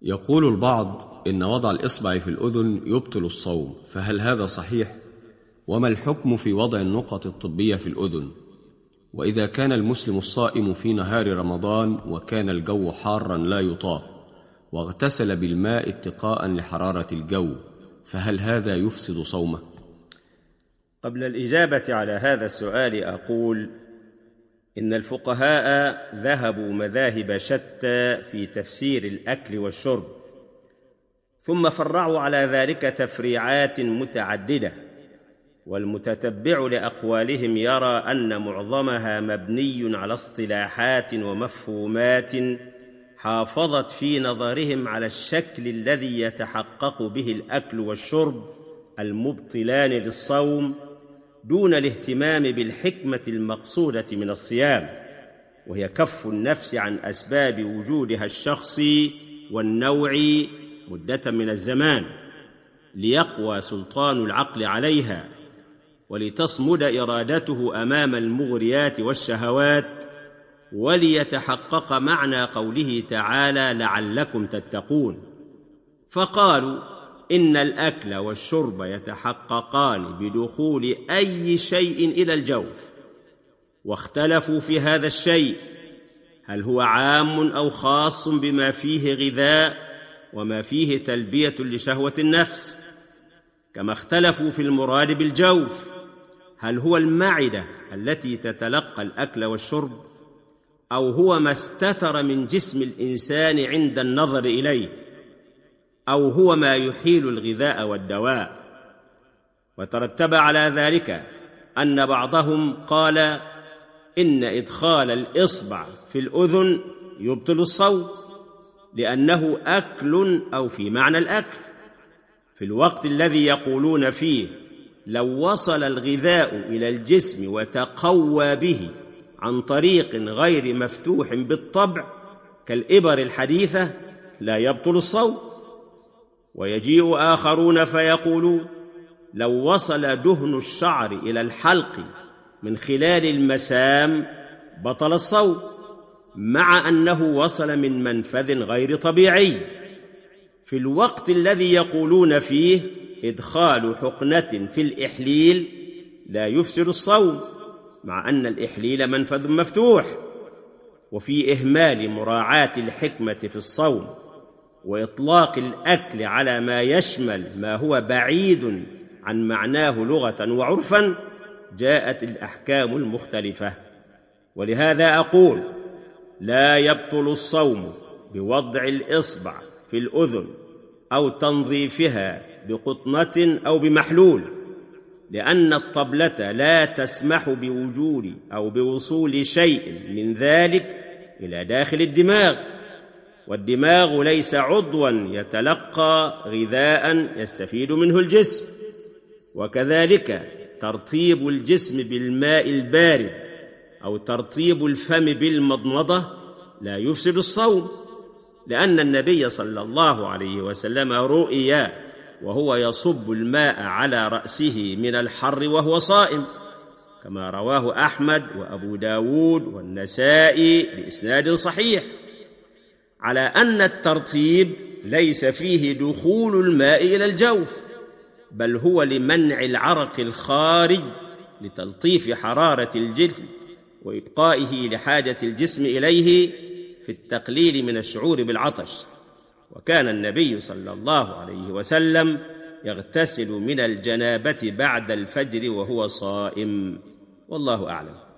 يقول البعض إن وضع الإصبع في الأذن يبطل الصوم، فهل هذا صحيح؟ وما الحكم في وضع النقط الطبية في الأذن؟ وإذا كان المسلم الصائم في نهار رمضان وكان الجو حارا لا يطاق واغتسل بالماء اتقاء لحرارة الجو، فهل هذا يفسد صومه؟ قبل الإجابة على هذا السؤال أقول إن الفقهاء ذهبوا مذاهب شتى في تفسير الأكل والشرب، ثم فرعوا على ذلك تفريعات متعددة، والمتتبع لأقوالهم يرى أن معظمها مبني على اصطلاحات ومفهومات حافظت في نظرهم على الشكل الذي يتحقق به الأكل والشرب المبطلان للصوم، دون الاهتمام بالحكمة المقصودة من الصيام، وهي كف النفس عن أسباب وجودها الشخصي والنوعي مدة من الزمان، ليقوى سلطان العقل عليها، ولتصمد إرادته أمام المغريات والشهوات، وليتحقق معنى قوله تعالى: لعلكم تتقون. فقالوا إن الأكل والشرب يتحققان بدخول أي شيء إلى الجوف، واختلفوا في هذا الشيء هل هو عام أو خاص بما فيه غذاء وما فيه تلبية لشهوة النفس، كما اختلفوا في المراد بالجوف، هل هو المعدة التي تتلقى الأكل والشرب، أو هو ما استتر من جسم الإنسان عند النظر إليه، أو هو ما يحيل الغذاء والدواء. وترتب على ذلك أن بعضهم قال إن إدخال الإصبع في الأذن يبطل الصوم، لأنه أكل أو في معنى الأكل، في الوقت الذي يقولون فيه لو وصل الغذاء إلى الجسم وتقوى به عن طريق غير مفتوح بالطبع كالإبر الحديثة لا يبطل الصوم. ويجيء آخرون فيقولون لو وصل دهن الشعر إلى الحلق من خلال المسام بطل الصوم، مع أنه وصل من منفذ غير طبيعي، في الوقت الذي يقولون فيه إدخال حقنة في الإحليل لا يفسد الصوم، مع أن الإحليل منفذ مفتوح. وفي إهمال مراعاة الحكمة في الصوم وإطلاق الأكل على ما يشمل ما هو بعيد عن معناه لغة وعرفا جاءت الأحكام المختلفة. ولهذا أقول لا يبطل الصوم بوضع الإصبع في الأذن أو تنظيفها بقطنة أو بمحلول، لأن الطبلة لا تسمح بوجود أو بوصول شيء من ذلك إلى داخل الدماغ، والدماغ ليس عضواً يتلقى غذاء يستفيد منه الجسم. وكذلك ترطيب الجسم بالماء البارد أو ترطيب الفم بالمضمضة لا يفسد الصوم، لأن النبي صلى الله عليه وسلم رؤي وهو يصب الماء على رأسه من الحر وهو صائم، كما رواه أحمد وأبو داود والنسائي بإسناد صحيح، على أن الترطيب ليس فيه دخول الماء إلى الجوف، بل هو لمنع العرق الخارج لتلطيف حرارة الجلد وإبقائه لحاجة الجسم إليه في التقليل من الشعور بالعطش. وكان النبي صلى الله عليه وسلم يغتسل من الجنابة بعد الفجر وهو صائم، والله أعلم.